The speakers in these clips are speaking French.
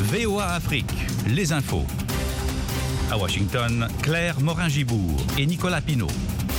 VOA Afrique, les infos. À Washington, Claire Morin-Gibourg et Nicolas Pinault.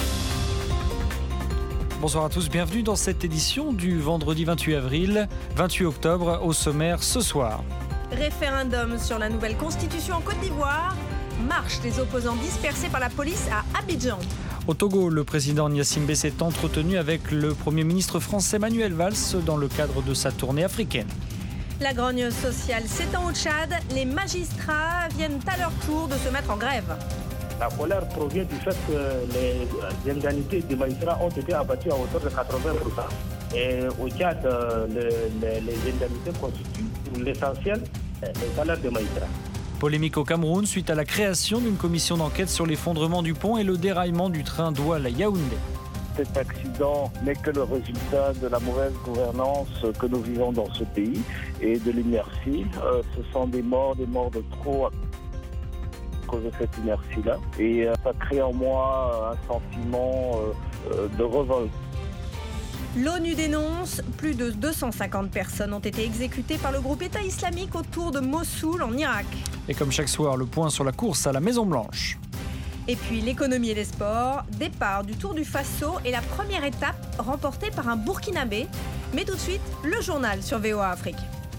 Bonsoir à tous, bienvenue dans cette édition du vendredi 28 octobre, au sommaire ce soir. Référendum sur la nouvelle constitution en Côte d'Ivoire, marche des opposants dispersés par la police à Abidjan. Au Togo, le président Gnassingbé s'est entretenu avec le Premier ministre français Manuel Valls dans le cadre de sa tournée africaine. La grogne sociale s'étend au Tchad, les magistrats viennent à leur tour de se mettre en grève. La colère provient du fait que les indemnités des magistrats ont été abattues à hauteur de 80%. Et au Tchad, les indemnités constituent pour l'essentiel les salaires des magistrats. Polémique au Cameroun suite à la création d'une commission d'enquête sur l'effondrement du pont et le déraillement du train Douala-Yaoundé. Cet accident n'est que le résultat de la mauvaise gouvernance que nous vivons dans ce pays et de l'inertie. Ce sont des morts de trop à cause de cette inertie-là. Et ça crée en moi un sentiment de révolte. L'ONU dénonce, plus de 250 personnes ont été exécutées par le groupe État islamique autour de Mossoul en Irak. Et comme chaque soir, le point sur la course à la Maison-Blanche. Et puis l'économie et les sports, départ du Tour du Faso et la première étape remportée par un Burkinabé. Mais tout de suite, le journal sur VOA Afrique.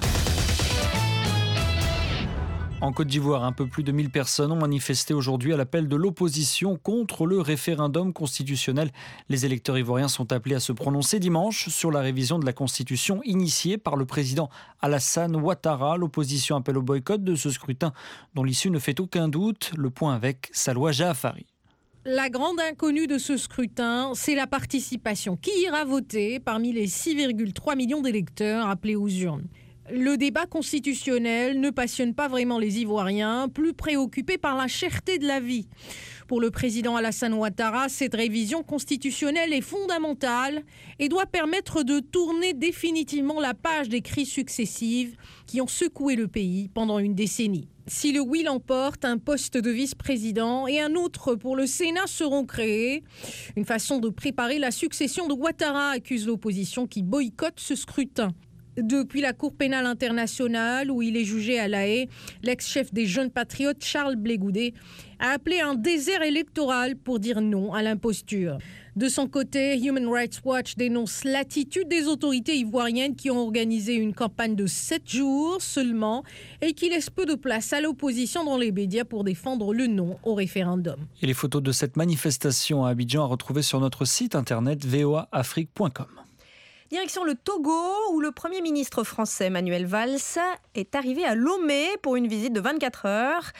En Côte d'Ivoire, un peu plus de 1000 personnes ont manifesté aujourd'hui à l'appel de l'opposition contre le référendum constitutionnel. Les électeurs ivoiriens sont appelés à se prononcer dimanche sur la révision de la Constitution initiée par le président Alassane Ouattara. L'opposition appelle au boycott de ce scrutin dont l'issue ne fait aucun doute. Le point avec Salwa Jaafari. La grande inconnue de ce scrutin, c'est la participation. Qui ira voter parmi les 6,3 millions d'électeurs appelés aux urnes ? Le débat constitutionnel ne passionne pas vraiment les Ivoiriens, plus préoccupés par la cherté de la vie. Pour le président Alassane Ouattara, cette révision constitutionnelle est fondamentale et doit permettre de tourner définitivement la page des crises successives qui ont secoué le pays pendant une décennie. Si le oui l'emporte, un poste de vice-président et un autre pour le Sénat seront créés. Une façon de préparer la succession de Ouattara, accuse l'opposition qui boycotte ce scrutin. Depuis la Cour pénale internationale, où il est jugé à La Haye, l'ex-chef des Jeunes Patriotes, Charles Blé Goudet, a appelé un désert électoral pour dire non à l'imposture. De son côté, Human Rights Watch dénonce l'attitude des autorités ivoiriennes qui ont organisé une campagne de 7 jours seulement et qui laisse peu de place à l'opposition dans les médias pour défendre le non au référendum. Et les photos de cette manifestation à Abidjan à retrouver sur notre site internet voaafrique.com. Direction le Togo, où le Premier ministre français Manuel Valls est arrivé à Lomé pour une visite de 24 heures.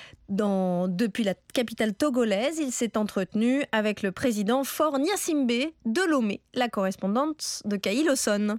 Depuis la capitale togolaise, il s'est entretenu avec le président Faure Gnassingbé de Lomé, la correspondante de Kaï Lawson.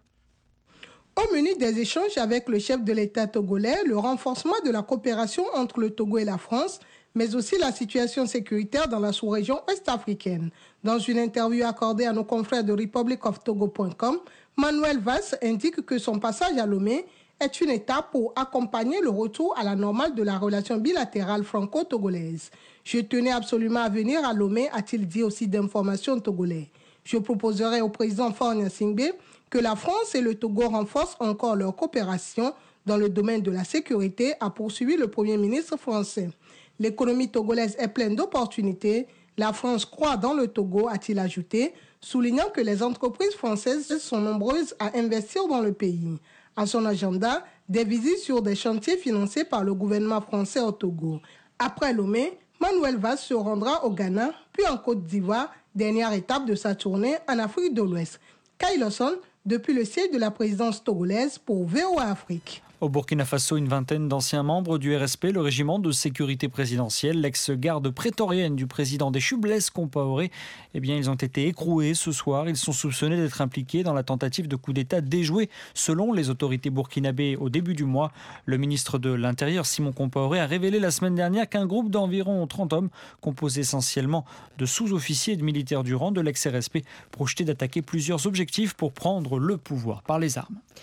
Au menu des échanges avec le chef de l'État togolais, le renforcement de la coopération entre le Togo et la France, mais aussi la situation sécuritaire dans la sous-région ouest-africaine. Dans une interview accordée à nos confrères de republicoftogo.com, Manuel Valls indique que son passage à Lomé est une étape pour accompagner le retour à la normale de la relation bilatérale franco-togolaise. Je tenais absolument à venir à Lomé, a-t-il dit aussi d'informations togolais. Je proposerai au président Faure Gnassingbé que la France et le Togo renforcent encore leur coopération dans le domaine de la sécurité, a poursuivi le Premier ministre français. L'économie togolaise est pleine d'opportunités. La France croit dans le Togo, a-t-il ajouté, soulignant que les entreprises françaises sont nombreuses à investir dans le pays. À son agenda, des visites sur des chantiers financés par le gouvernement français au Togo. Après Lomé, Manuel Valls se rendra au Ghana, puis en Côte d'Ivoire, dernière étape de sa tournée en Afrique de l'Ouest. Kaï Lawson, depuis le siège de la présidence togolaise pour VOA Afrique. Au Burkina Faso, une vingtaine d'anciens membres du RSP, le régiment de sécurité présidentielle, l'ex-garde prétorienne du président déchu Blaise Compaoré, ils ont été écroués ce soir. Ils sont soupçonnés d'être impliqués dans la tentative de coup d'État déjouée, selon les autorités burkinabées au début du mois. Le ministre de l'Intérieur, Simon Compaoré, a révélé la semaine dernière qu'un groupe d'environ 30 hommes, composé essentiellement de sous-officiers et de militaires du rang de l'ex-RSP, projetait d'attaquer plusieurs objectifs pour prendre le pouvoir par les armes.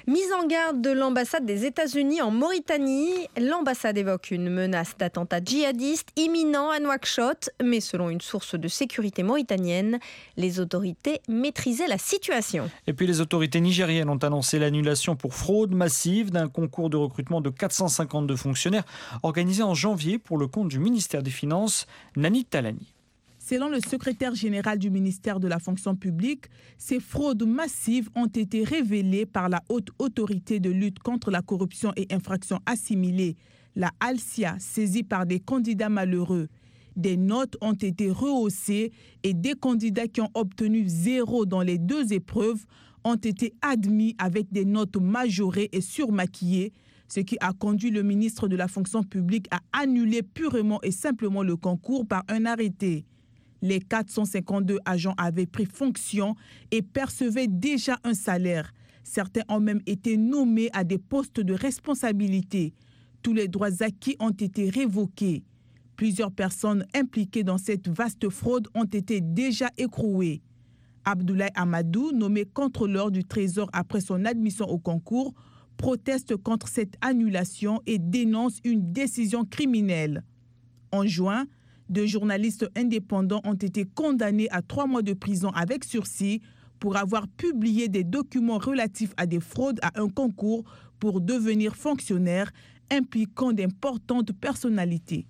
Mise en garde de l'ambassade des États-Unis en Mauritanie. L'ambassade évoque une menace d'attentat djihadiste imminent à Nouakchott. Mais selon une source de sécurité mauritanienne, les autorités maîtrisaient la situation. Et puis les autorités nigériennes ont annoncé l'annulation pour fraude massive d'un concours de recrutement de 452 fonctionnaires organisé en janvier pour le compte du ministère des Finances, Nani Talani. Selon le secrétaire général du ministère de la fonction publique, ces fraudes massives ont été révélées par la Haute Autorité de lutte contre la corruption et infractions assimilées, la HALCIA, saisie par des candidats malheureux. Des notes ont été rehaussées et des candidats qui ont obtenu 0 dans les 2 épreuves ont été admis avec des notes majorées et surmaquillées, ce qui a conduit le ministre de la fonction publique à annuler purement et simplement le concours par un arrêté. Les 452 agents avaient pris fonction et percevaient déjà un salaire. Certains ont même été nommés à des postes de responsabilité. Tous les droits acquis ont été révoqués. Plusieurs personnes impliquées dans cette vaste fraude ont été déjà écrouées. Abdoulaye Amadou, nommé contrôleur du Trésor après son admission au concours, proteste contre cette annulation et dénonce une décision criminelle. En juin, 2 journalistes indépendants ont été condamnés à 3 mois de prison avec sursis pour avoir publié des documents relatifs à des fraudes à un concours pour devenir fonctionnaires impliquant d'importantes personnalités.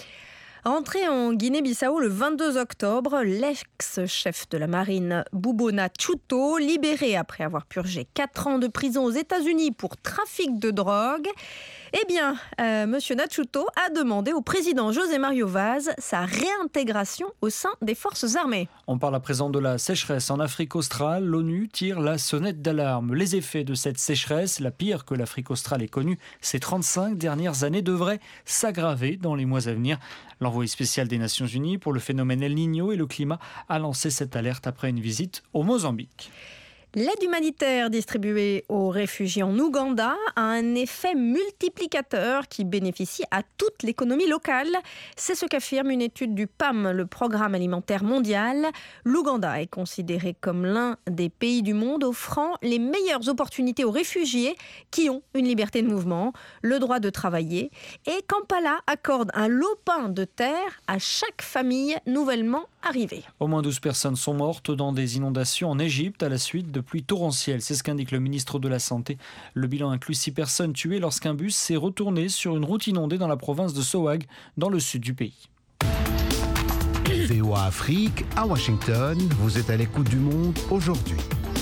Rentré en Guinée-Bissau le 22 octobre, l'ex-chef de la marine Boubou Natchouto, libéré après avoir purgé 4 ans de prison aux États-Unis pour trafic de drogue, eh bien, Monsieur Natchouto a demandé au président José Mario Vaz sa réintégration au sein des forces armées. On parle à présent de la sécheresse en Afrique australe. L'ONU tire la sonnette d'alarme. Les effets de cette sécheresse, la pire que l'Afrique australe ait connue ces 35 dernières années, devraient s'aggraver dans les mois à venir. L'envoyé spécial des Nations Unies pour le phénomène El Niño et le climat a lancé cette alerte après une visite au Mozambique. L'aide humanitaire distribuée aux réfugiés en Ouganda a un effet multiplicateur qui bénéficie à toute l'économie locale. C'est ce qu'affirme une étude du PAM, le Programme alimentaire mondial. L'Ouganda est considéré comme l'un des pays du monde offrant les meilleures opportunités aux réfugiés qui ont une liberté de mouvement, le droit de travailler. Et Kampala accorde un lopin de terre à chaque famille nouvellement arrivée. Au moins 12 personnes sont mortes dans des inondations en Égypte à la suite de pluies torrentielles. C'est ce qu'indique le ministre de la Santé. Le bilan inclut 6 personnes tuées lorsqu'un bus s'est retourné sur une route inondée dans la province de Sohag, dans le sud du pays. VOA Afrique, à Washington, vous êtes à l'écoute du monde aujourd'hui.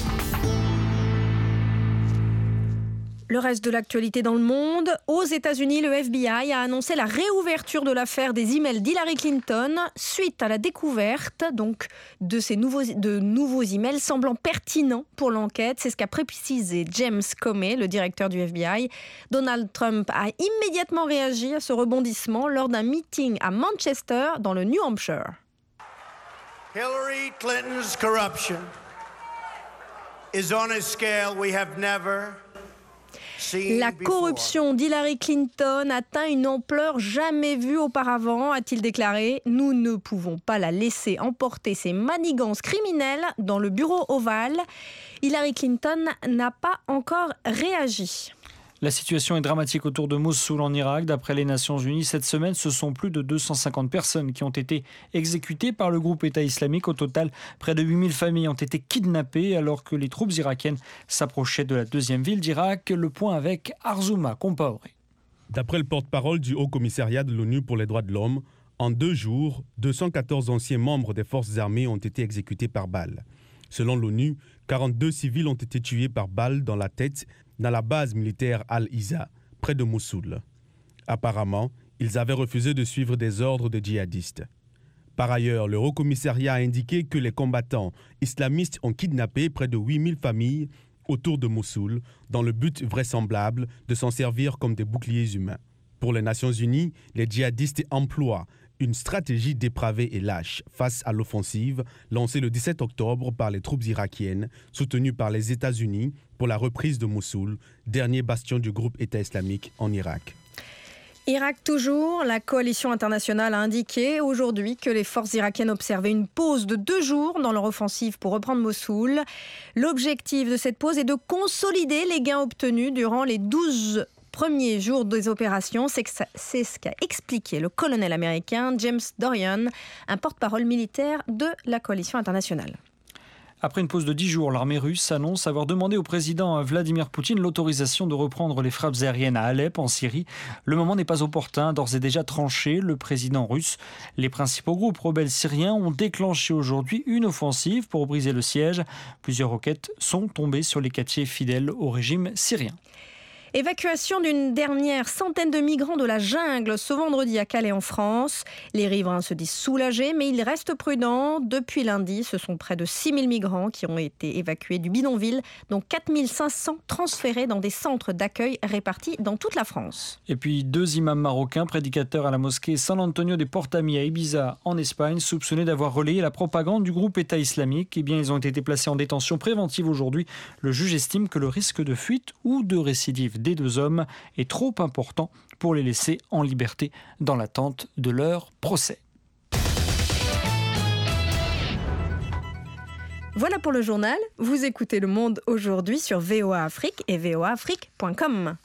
Le reste de l'actualité dans le monde. Aux États-Unis, le FBI a annoncé la réouverture de l'affaire des emails d'Hillary Clinton suite à la découverte donc, de nouveaux emails semblant pertinents pour l'enquête. C'est ce qu'a précisé James Comey, le directeur du FBI. Donald Trump a immédiatement réagi à ce rebondissement lors d'un meeting à Manchester, dans le New Hampshire. Hillary Clinton's corruption is on a scale we have never. La corruption d'Hillary Clinton atteint une ampleur jamais vue auparavant, a-t-il déclaré. Nous ne pouvons pas la laisser emporter ses manigances criminelles dans le bureau ovale. Hillary Clinton n'a pas encore réagi. La situation est dramatique autour de Mossoul en Irak. D'après les Nations Unies, cette semaine, ce sont plus de 250 personnes qui ont été exécutées par le groupe État islamique. Au total, près de 8000 familles ont été kidnappées alors que les troupes irakiennes s'approchaient de la deuxième ville d'Irak. Le point avec Arzouma Compaoré. D'après le porte-parole du Haut-Commissariat de l'ONU pour les droits de l'homme, en 2 jours, 214 anciens membres des forces armées ont été exécutés par balle. Selon l'ONU, 42 civils ont été tués par balle dans la tête dans la base militaire Al-Isa, près de Mossoul. Apparemment, ils avaient refusé de suivre des ordres de djihadistes. Par ailleurs, le Haut-Commissariat a indiqué que les combattants islamistes ont kidnappé près de 8000 familles autour de Mossoul, dans le but vraisemblable de s'en servir comme des boucliers humains. Pour les Nations Unies, les djihadistes emploient une stratégie dépravée et lâche face à l'offensive lancée le 17 octobre par les troupes irakiennes, soutenues par les États-Unis pour la reprise de Mossoul, dernier bastion du groupe État islamique en Irak. Irak toujours, la coalition internationale a indiqué aujourd'hui que les forces irakiennes observaient une pause de 2 jours dans leur offensive pour reprendre Mossoul. L'objectif de cette pause est de consolider les gains obtenus durant les 12 premiers jours des opérations. C'est ce qu'a expliqué le colonel américain James Dorian, un porte-parole militaire de la coalition internationale. Après une pause de 10 jours, l'armée russe annonce avoir demandé au président Vladimir Poutine l'autorisation de reprendre les frappes aériennes à Alep, en Syrie. Le moment n'est pas opportun, d'ores et déjà tranché, le président russe. Les principaux groupes rebelles syriens ont déclenché aujourd'hui une offensive pour briser le siège. Plusieurs roquettes sont tombées sur les quartiers fidèles au régime syrien. Évacuation d'une dernière centaine de migrants de la jungle ce vendredi à Calais en France. Les riverains se disent soulagés, mais ils restent prudents. Depuis lundi, ce sont près de 6000 migrants qui ont été évacués du bidonville, dont 4500 transférés dans des centres d'accueil répartis dans toute la France. Et puis 2 imams marocains, prédicateurs à la mosquée San Antonio de Portami à Ibiza en Espagne, soupçonnés d'avoir relayé la propagande du groupe État islamique. Ils ont été placés en détention préventive aujourd'hui. Le juge estime que le risque de fuite ou de récidive des 2 hommes est trop important pour les laisser en liberté dans l'attente de leur procès. Voilà pour le journal. Vous écoutez Le Monde aujourd'hui sur VOA Afrique et voaafrique.com.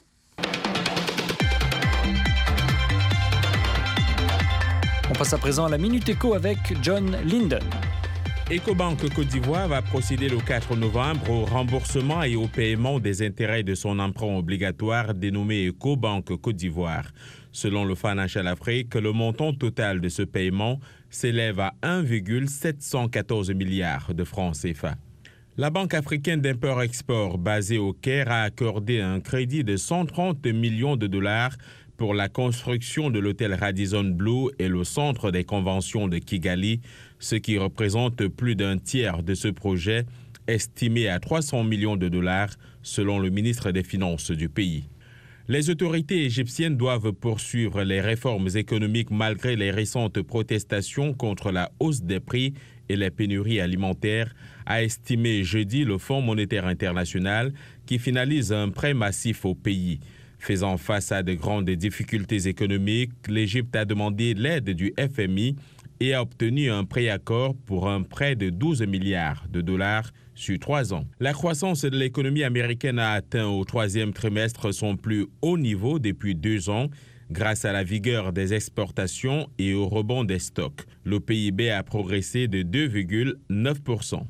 On passe à présent à la Minute Éco avec John Linden. Ecobank Côte d'Ivoire va procéder le 4 novembre au remboursement et au paiement des intérêts de son emprunt obligatoire dénommé Ecobank Côte d'Ivoire. Selon le Financial Afrique, le montant total de ce paiement s'élève à 1,714 milliards de francs CFA. La Banque africaine d'import-export basée au Caire a accordé un crédit de 130 millions de dollars pour la construction de l'hôtel Radisson Blu et le centre des conventions de Kigali, ce qui représente plus d'un tiers de ce projet, estimé à 300 millions de dollars, selon le ministre des Finances du pays. Les autorités égyptiennes doivent poursuivre les réformes économiques malgré les récentes protestations contre la hausse des prix et les pénuries alimentaires, a estimé jeudi le Fonds monétaire international qui finalise un prêt massif au pays. Faisant face à de grandes difficultés économiques, l'Égypte a demandé l'aide du FMI et a obtenu un préaccord pour un prêt de 12 milliards de dollars sur 3 ans. La croissance de l'économie américaine a atteint au 3e trimestre son plus haut niveau depuis 2 ans, grâce à la vigueur des exportations et au rebond des stocks. Le PIB a progressé de 2,9%.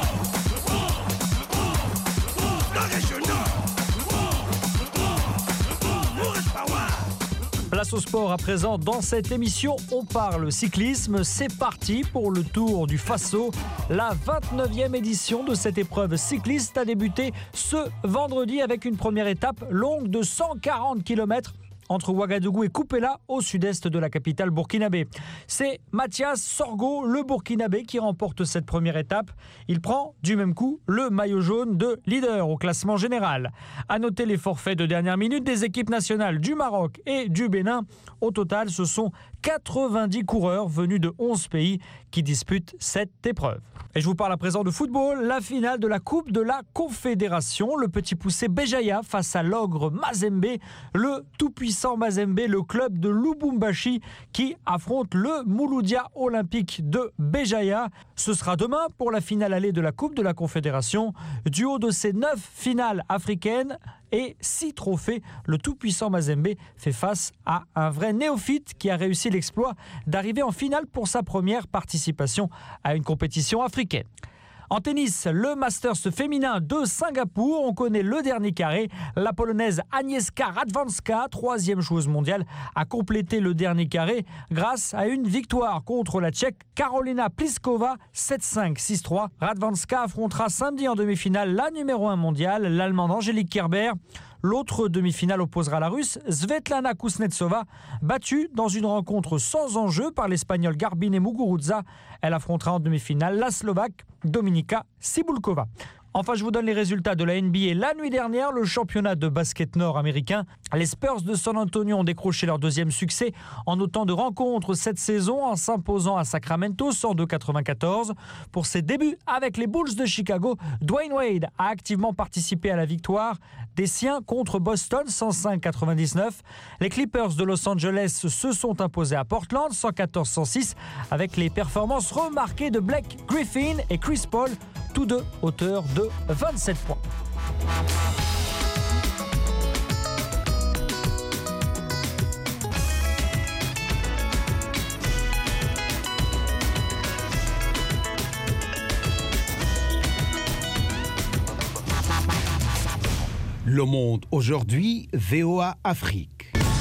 Place au sport à présent. Dans cette émission, on parle cyclisme. C'est parti pour le Tour du Faso. La 29e édition de cette épreuve cycliste a débuté ce vendredi avec une première étape longue de 140 km entre Ouagadougou et Koupéla, au sud-est de la capitale burkinabé. C'est Mathias Sorgo, le burkinabé, qui remporte cette première étape. Il prend du même coup le maillot jaune de leader au classement général. À noter les forfaits de dernière minute des équipes nationales du Maroc et du Bénin. Au total, ce sont 90 coureurs venus de 11 pays qui disputent cette épreuve. Et je vous parle à présent de football. La finale de la Coupe de la Confédération. Le petit poussé Béjaïa face à l'ogre Mazembe. Le tout-puissant Mazembe, le club de Lubumbashi qui affronte le Mouloudia Olympique de Béjaïa. Ce sera demain pour la finale allée de la Coupe de la Confédération. Du haut de ces 9 finales africaines et 6 trophées, le tout-puissant Mazembe fait face à un vrai néophyte qui a réussi l'exploit d'arriver en finale pour sa première participation à une compétition africaine. En tennis, le Masters féminin de Singapour, on connaît le dernier carré. La Polonaise Agnieszka Radwanska, 3e joueuse mondiale, a complété le dernier carré grâce à une victoire contre la Tchèque Karolina Pliskova, 7-5, 6-3. Radwanska affrontera samedi en demi-finale la numéro 1 mondiale, l'Allemande Angélique Kerber. L'autre demi-finale opposera la Russe Svetlana Kuznetsova, battue dans une rencontre sans enjeu par l'Espagnole Garbine Muguruza. Elle affrontera en demi-finale la Slovaque Dominika Cibulkova. Enfin, je vous donne les résultats de la NBA. La nuit dernière, le championnat de basket nord-américain. Les Spurs de San Antonio ont décroché leur deuxième succès en autant de rencontres cette saison en s'imposant à Sacramento 102-94. Pour ses débuts avec les Bulls de Chicago, Dwayne Wade a activement participé à la victoire des siens contre Boston 105-99. Les Clippers de Los Angeles se sont imposés à Portland 114-106 avec les performances remarquées de Blake Griffin et Chris Paul, tous deux auteurs de 27 points. Le Monde aujourd'hui, VOA Afrique.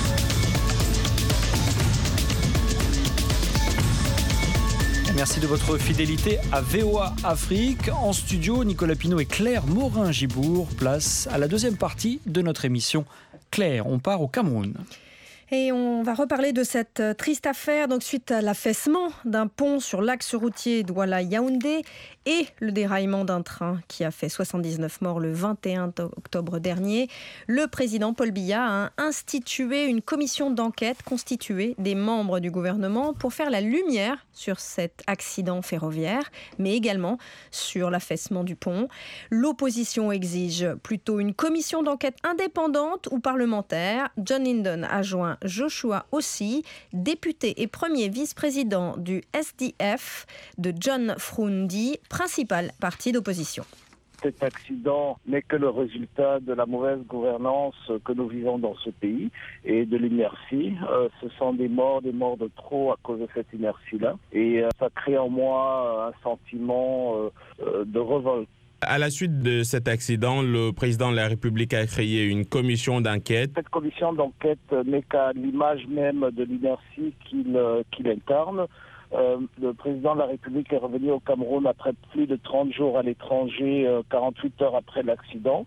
Merci de votre fidélité à VOA Afrique. En studio, Nicolas Pinault et Claire Morin-Gibour. Place à la deuxième partie de notre émission. Claire, on part au Cameroun. Et on va reparler de cette triste affaire, donc suite à l'affaissement d'un pont sur l'axe routier Douala-Yaoundé et le déraillement d'un train qui a fait 79 morts le 21 octobre dernier. Le président Paul Biya a institué une commission d'enquête constituée des membres du gouvernement pour faire la lumière sur cet accident ferroviaire, mais également sur l'affaissement du pont. L'opposition exige plutôt une commission d'enquête indépendante ou parlementaire. John Lindon a joint Joshua Ossi, député et premier vice-président du SDF de John Frundi, principal parti d'opposition. Cet accident n'est que le résultat de la mauvaise gouvernance que nous vivons dans ce pays et de l'inertie. Ce sont des morts de trop à cause de cette inertie-là. Et ça crée en moi un sentiment de révolte. À la suite de cet accident, le président de la République a créé une commission d'enquête. Cette commission d'enquête n'est qu'à l'image même de l'inertie qu'il incarne. Le président de la République est revenu au Cameroun après plus de 30 jours à l'étranger, 48 heures après l'accident.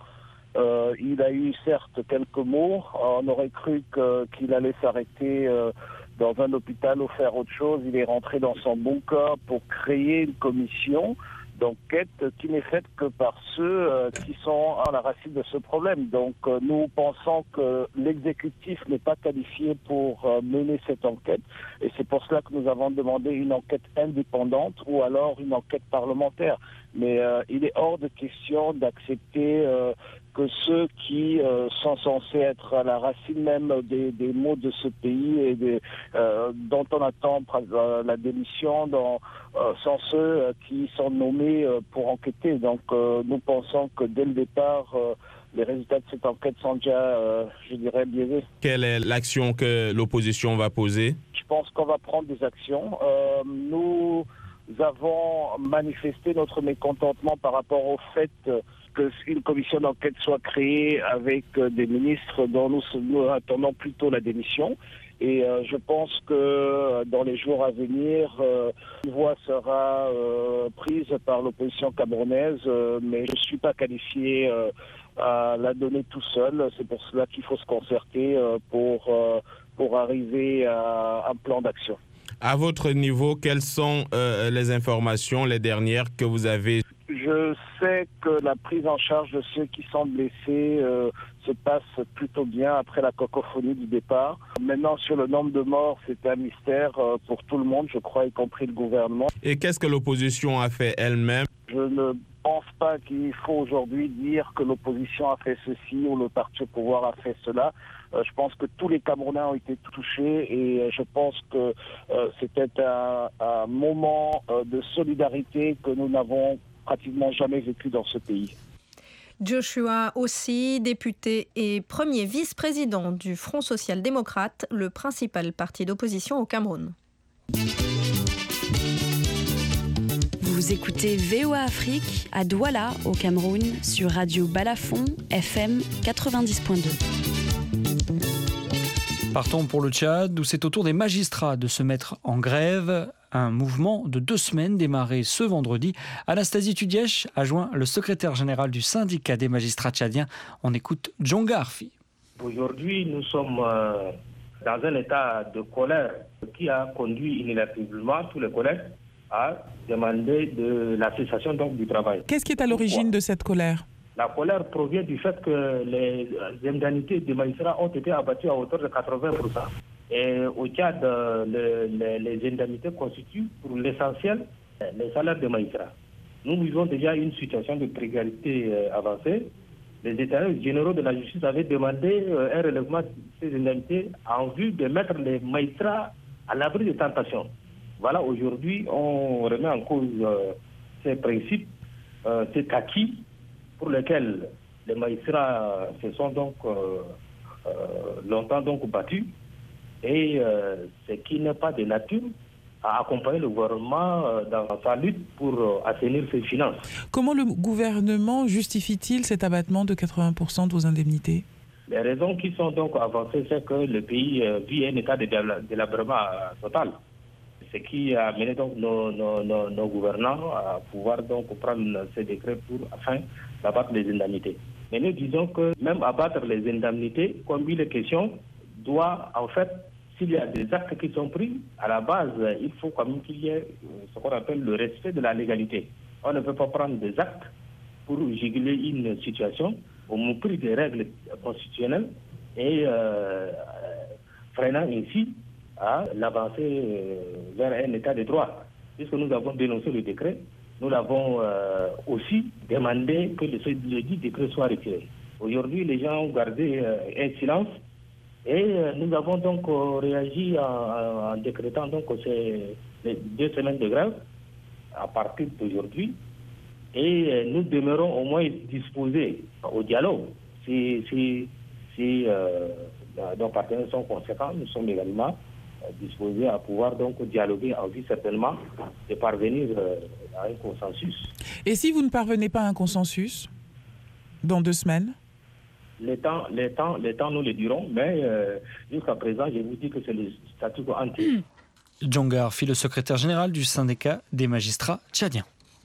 Il a eu certes quelques mots. On aurait cru qu'il allait s'arrêter dans un hôpital ou faire autre chose. Il est rentré dans son bunker pour créer une commission d'enquête qui n'est faite que par ceux qui sont à la racine de ce problème. Donc nous pensons que l'exécutif n'est pas qualifié pour mener cette enquête et c'est pour cela que nous avons demandé une enquête indépendante ou alors une enquête parlementaire. Mais il est hors de question d'accepter que ceux qui sont censés être à la racine même des maux de ce pays et dont on attend la démission sont ceux qui sont nommés pour enquêter. Donc nous pensons que dès le départ, les résultats de cette enquête sont déjà, je dirais, biaisés. Quelle est l'action que l'opposition va poser? Je pense qu'on va prendre des actions. Nous avons manifesté notre mécontentement par rapport au fait qu'une commission d'enquête soit créée avec des ministres dont nous attendons plutôt la démission. Et je pense que dans les jours à venir, une voix sera prise par l'opposition camerounaise, mais je ne suis pas qualifié à la donner tout seul. C'est pour cela qu'il faut se concerter pour arriver à un plan d'action. À votre niveau, quelles sont les informations, les dernières que vous avez? Je sais que la prise en charge de ceux qui sont blessés se passe plutôt bien après la cacophonie du départ. Maintenant, sur le nombre de morts, c'est un mystère pour tout le monde, je crois, y compris le gouvernement. Et qu'est-ce que l'opposition a fait elle-même? Je ne pense pas qu'il faut aujourd'hui dire que l'opposition a fait ceci ou le parti au pouvoir a fait cela. Je pense que tous les Camerounais ont été touchés et je pense que c'était un moment de solidarité que nous n'avons pratiquement jamais vécu dans ce pays. Joshua Ossi, député et premier vice-président du Front social-démocrate, le principal parti d'opposition au Cameroun. Vous écoutez VOA Afrique à Douala, au Cameroun, sur Radio Balafon, FM 90.2. Partons pour le Tchad, où c'est au tour des magistrats de se mettre en grève. Un mouvement de 2 semaines démarré ce vendredi. Anastasie Tudièche a joint le secrétaire général du syndicat des magistrats tchadiens. On écoute Djonga Arfi. Aujourd'hui, nous sommes dans un état de colère qui a conduit inéluctablement tous les collègues à demander de la cessation donc, du travail. Qu'est-ce qui est à l'origine de cette colère? La colère provient du fait que les indemnités des magistrats ont été abattues à hauteur de 80%. Et au Tchad, les indemnités constituent pour l'essentiel les salaires des magistrats. Nous vivons déjà une situation de précarité avancée. Les États généraux de la justice avaient demandé un relèvement de ces indemnités en vue de mettre les magistrats à l'abri des tentations. Voilà, aujourd'hui, on remet en cause ces principes, cet acquis pour lequel les magistrats se sont donc longtemps donc battus et ce qui n'est pas de nature à accompagner le gouvernement dans sa lutte pour assainir ses finances. Comment le gouvernement justifie-t-il cet abattement de 80% de vos indemnités? Les raisons qui sont donc avancées, c'est que le pays vit un état de délabrement total. Ce qui a amené donc nos gouvernants à pouvoir donc prendre ces décrets afin d'abattre les indemnités. Mais nous disons que même abattre les indemnités, comme il est question, doit en fait, s'il y a des actes qui sont pris, à la base, il faut quand même qu'il y ait ce qu'on appelle le respect de la légalité. On ne peut pas prendre des actes pour juguler une situation au mépris des règles constitutionnelles et freinant ainsi à l'avancée vers un état de droit. Puisque nous avons dénoncé le décret, nous l'avons aussi demandé que le dit décret soit retiré. Aujourd'hui, les gens ont gardé un silence et nous avons donc réagi en décrétant donc les 2 semaines de grève à partir d'aujourd'hui et nous demeurons au moins disposés au dialogue. Si nos partenaires sont conséquents, nous sommes également disposés à pouvoir donc dialoguer en vue certainement de parvenir à un consensus. Et si vous ne parvenez pas à un consensus dans 2 semaines? Les temps nous le diront, mais jusqu'à présent, je vous dis que c'est le statu quo ante. Djonga Arfi, le secrétaire général du syndicat des magistrats tchadiens.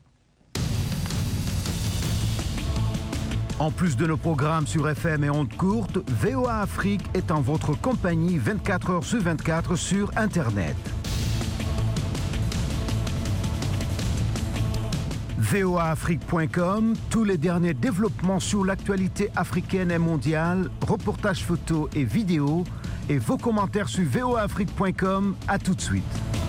En plus de nos programmes sur FM et ondes courtes, VOA Afrique est en votre compagnie 24 heures sur 24 sur Internet. voaafrique.com, tous les derniers développements sur l'actualité africaine et mondiale, reportages photos et vidéos, et vos commentaires sur voaafrique.com. À tout de suite.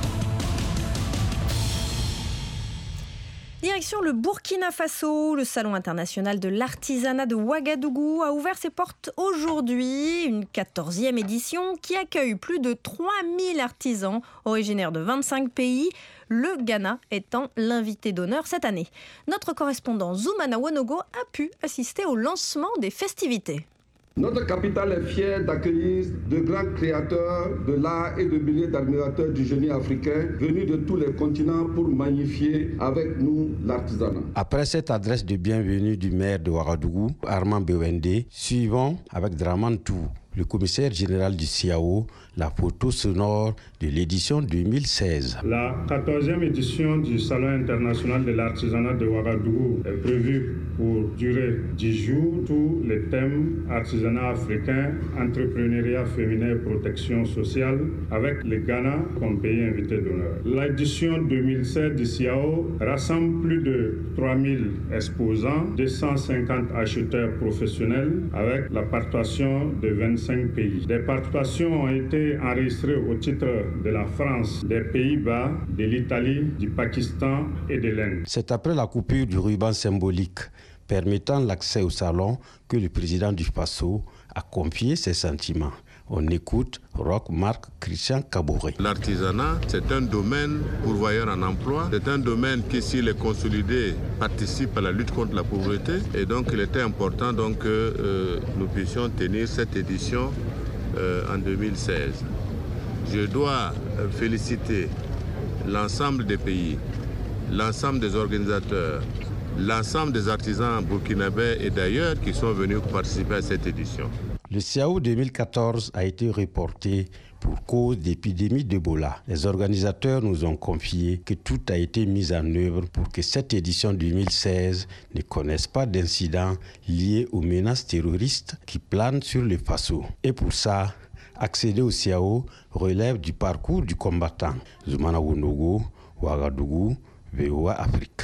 Direction le Burkina Faso, le Salon international de l'artisanat de Ouagadougou a ouvert ses portes aujourd'hui, une 14e édition qui accueille plus de 3000 artisans originaires de 25 pays, le Ghana étant l'invité d'honneur cette année. Notre correspondant Zoumana Wonogo a pu assister au lancement des festivités. Notre capitale est fière d'accueillir de grands créateurs de l'art et de milliers d'admirateurs du génie africain venus de tous les continents pour magnifier avec nous l'artisanat. Après cette adresse de bienvenue du maire de Ouagadougou, Armand Bewende, suivons avec Draman Tou, le commissaire général du CIAO, la photo sonore de l'édition 2016. La 14e édition du Salon international de l'artisanat de Ouagadougou est prévue pour durer 10 jours. Tous les thèmes artisanat africain, entrepreneuriat féminin et protection sociale, avec le Ghana comme pays invité d'honneur. L'édition 2016 du CIAO rassemble plus de 3000 exposants, 250 acheteurs professionnels, avec la participation de 25 pays. Des participations ont été enregistrées au titre de la France, des Pays-Bas, de l'Italie, du Pakistan et de l'Inde. C'est après la coupure du ruban symbolique permettant l'accès au salon que le président du Faso a confié ses sentiments. On écoute Roch Marc Christian Kaboré. L'artisanat, c'est un domaine pourvoyeur en emploi. C'est un domaine qui, s'il est consolidé, participe à la lutte contre la pauvreté. Et donc, il était important donc, que nous puissions tenir cette édition en 2016. Je dois féliciter l'ensemble des pays, l'ensemble des organisateurs, l'ensemble des artisans burkinabés et d'ailleurs qui sont venus participer à cette édition. Le CIAO 2014 a été reporté pour cause d'épidémie d'Ebola. Les organisateurs nous ont confié que tout a été mis en œuvre pour que cette édition 2016 ne connaisse pas d'incidents liés aux menaces terroristes qui planent sur le Faso. Et pour ça, accéder au CIAO relève du parcours du combattant. Zoumana Wonogo, Ouagadougou, VOA Afrique.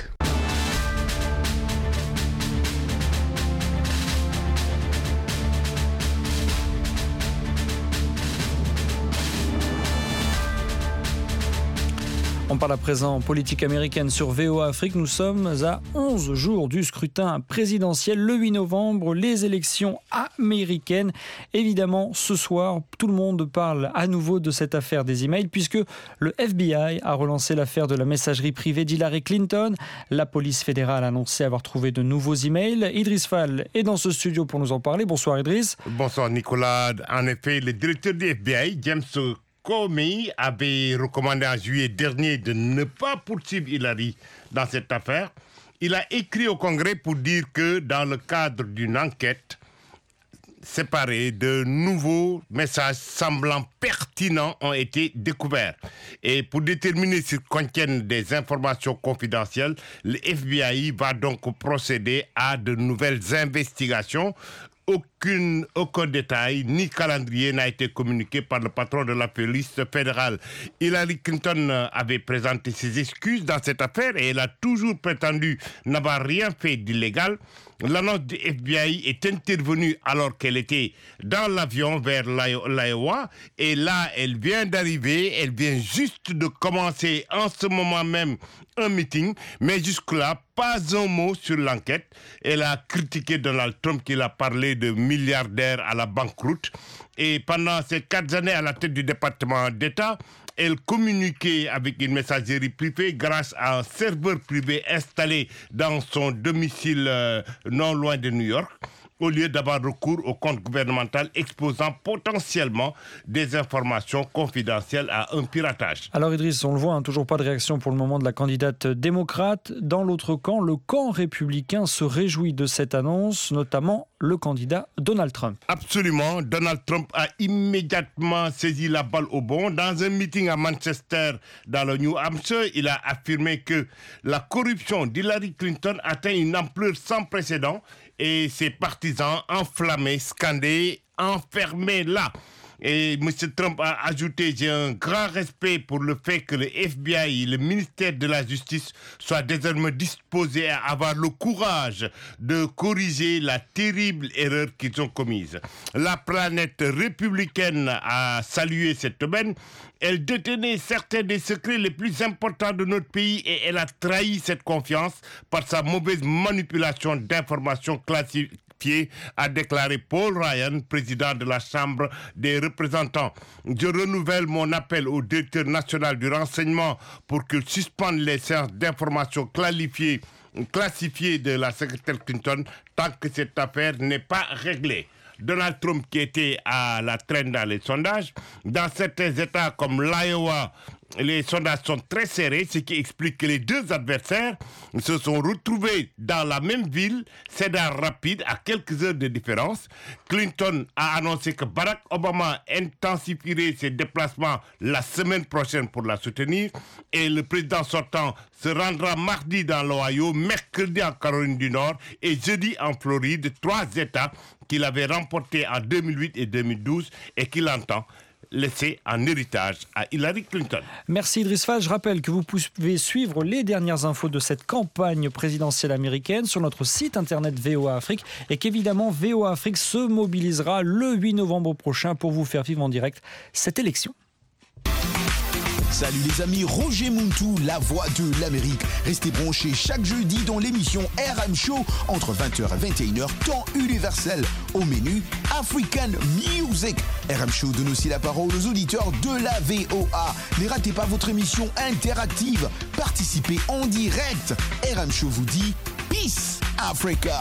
On parle à présent politique américaine sur VOA Afrique. Nous sommes à 11 jours du scrutin présidentiel. Le 8 novembre, les élections américaines. Évidemment, ce soir, tout le monde parle à nouveau de cette affaire des emails puisque le FBI a relancé l'affaire de la messagerie privée d'Hillary Clinton. La police fédérale a annoncé avoir trouvé de nouveaux emails. Idriss Fall est dans ce studio pour nous en parler. Bonsoir Idriss. Bonsoir Nicolas. En effet, le directeur du FBI, James Comey, avait recommandé en juillet dernier de ne pas poursuivre Hillary dans cette affaire. Il a écrit au Congrès pour dire que dans le cadre d'une enquête séparée, de nouveaux messages semblant pertinents ont été découverts. Et pour déterminer s'ils contiennent des informations confidentielles, le FBI va donc procéder à de nouvelles investigations. Aucun détail ni calendrier n'a été communiqué par le patron de la police fédérale. Hillary Clinton avait présenté ses excuses dans cette affaire et elle a toujours prétendu n'avoir rien fait d'illégal. L'annonce du FBI est intervenue alors qu'elle était dans l'avion vers l'Iowa et là, elle vient d'arriver, elle vient juste de commencer en ce moment même un meeting, mais jusque-là, pas un mot sur l'enquête. Elle a critiqué Donald Trump qui a parlé de milliardaire à la banqueroute. Et pendant ces 4 années à la tête du département d'État, elle communiquait avec une messagerie privée grâce à un serveur privé installé dans son domicile non loin de New York, au lieu d'avoir recours au compte gouvernemental exposant potentiellement des informations confidentielles à un piratage. Alors Idriss, on le voit, toujours pas de réaction pour le moment de la candidate démocrate. Dans l'autre camp, le camp républicain se réjouit de cette annonce, notamment le candidat Donald Trump. Absolument, Donald Trump a immédiatement saisi la balle au bond. Dans un meeting à Manchester, dans le New Hampshire, il a affirmé que la corruption d'Hillary Clinton atteint une ampleur sans précédent et ses partisans enflammés, scandés, enfermés là. Et M. Trump a ajouté « J'ai un grand respect pour le fait que le FBI, le ministère de la Justice, soit désormais disposé à avoir le courage de corriger la terrible erreur qu'ils ont commise. » La planète républicaine a salué cette aubaine. Elle détenait certains des secrets les plus importants de notre pays et elle a trahi cette confiance par sa mauvaise manipulation d'informations classifiées, a déclaré Paul Ryan, président de la Chambre des représentants. Je renouvelle mon appel au directeur national du renseignement pour qu'il suspende les séances d'information classifiées de la secrétaire Clinton tant que cette affaire n'est pas réglée. Donald Trump qui était à la traîne dans les sondages, dans certains États comme l'Iowa, les sondages sont très serrés, ce qui explique que les deux adversaires se sont retrouvés dans la même ville, Cedar Rapids, à quelques heures de différence. Clinton a annoncé que Barack Obama intensifierait ses déplacements la semaine prochaine pour la soutenir et le président sortant se rendra mardi dans l'Ohio, mercredi en Caroline du Nord et jeudi en Floride, 3 États qu'il avait remportés en 2008 et 2012 et qu'il entend laissé en héritage à Hillary Clinton. Merci Idriss Fall. Je rappelle que vous pouvez suivre les dernières infos de cette campagne présidentielle américaine sur notre site internet VOA Afrique et qu'évidemment VOA Afrique se mobilisera le 8 novembre prochain pour vous faire vivre en direct cette élection. Salut les amis, Roger Muntu, la voix de l'Amérique. Restez branchés chaque jeudi dans l'émission RM Show entre 20h et 21h, temps universel. Au menu, African Music. RM Show donne aussi la parole aux auditeurs de la VOA. Ne ratez pas votre émission interactive. Participez en direct. RM Show vous dit Peace Africa.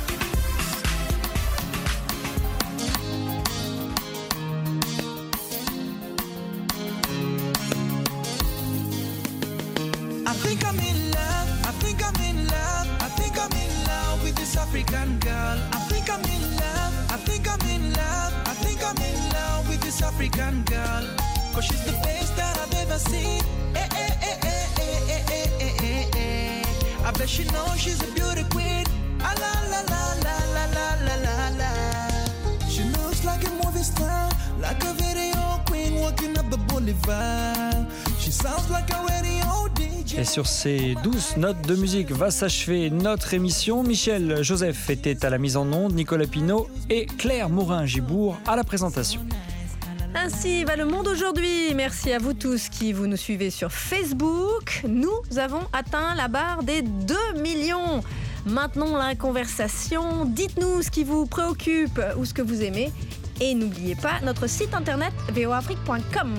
African girl, I think I'm in love, I think I'm in love, I think I'm in love with this African girl. Cause she's the best that I've ever seen. Eh, eh, eh, eh, eh, eh, eh, eh, eh. I bet she knows she's a beauty queen. Ah, la la la la la la la la la. She looks like a movie star, like a video queen walking up the boulevard. She sounds like a radio DJ. Et sur ces douces notes de musique va s'achever notre émission. Michel Joseph était à la mise en onde, Nicolas Pinault et Claire Morin-Gibourg à la présentation. Ainsi va le monde aujourd'hui. Merci à vous tous qui nous suivez sur Facebook. Nous avons atteint la barre des 2 millions. Maintenons la conversation. Dites-nous ce qui vous préoccupe ou ce que vous aimez. Et n'oubliez pas notre site internet voafrique.com.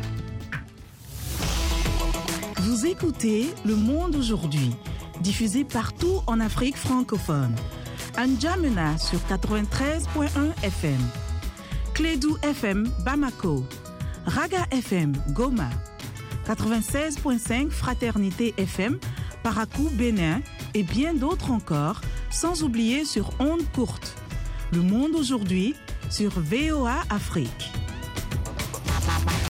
Vous écoutez Le Monde aujourd'hui, diffusé partout en Afrique francophone. À N'Djamena sur 93.1 FM. Clédou FM Bamako, Raga FM Goma, 96.5 Fraternité FM Parakou Bénin et bien d'autres encore, sans oublier sur ondes courtes. Le Monde aujourd'hui sur VOA Afrique.